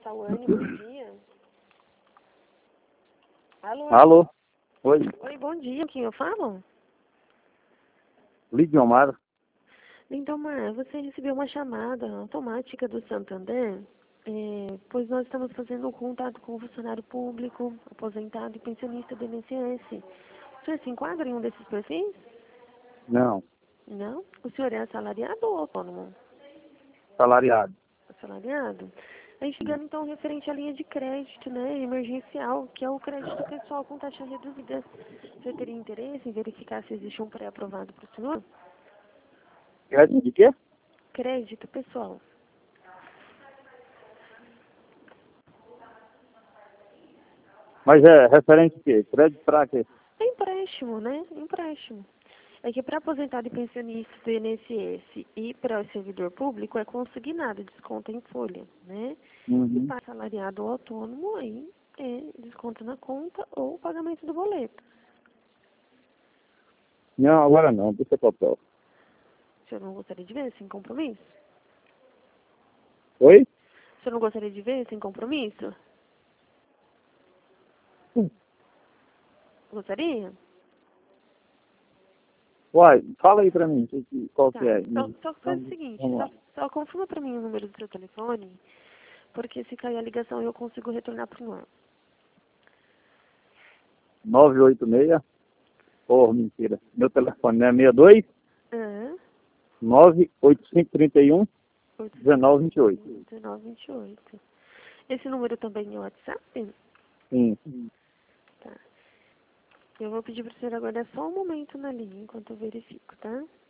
Sawane, bom dia. Alô? Alô? Oi, Oi, bom dia. Quem eu falo? Lidiomar. Lindomar, você recebeu uma chamada automática do Santander, pois nós estamos fazendo um contato com o funcionário público, aposentado e pensionista do INSS. O senhor se enquadra em um desses perfis? Não, Não? O senhor é assalariado ou autônomo? salariado. Assalariado? Aí chegando então referente à linha de crédito, né, emergencial, que é o crédito pessoal com taxa reduzida. Você teria interesse em verificar se existe um pré-aprovado para o senhor? Crédito de quê? Crédito pessoal. Mas é referente a quê? Crédito pra quê? É empréstimo, né? Empréstimo. É que para aposentado e pensionista do INSS e para o servidor público é consignado, desconta em folha, né? E Uhum. para assalariado ou autônomo, aí é desconto na conta ou pagamento do boleto. Não, agora não, deixa papel. O senhor não gostaria de ver sem compromisso? Oi? O senhor não gostaria de ver sem compromisso? Gostaria? Uai, fala aí pra mim, qual Tá. que é. Só faz o seguinte, Vamos lá. só confirma para mim o número do seu telefone, porque se cair a ligação eu consigo retornar para o senhor. 986, mentira. Meu telefone não é 62 É, 98531 851 1928. 1928. Esse número também é o WhatsApp? Sim. Tá. Eu vou pedir para o senhor aguardar só um momento na linha enquanto eu verifico, tá?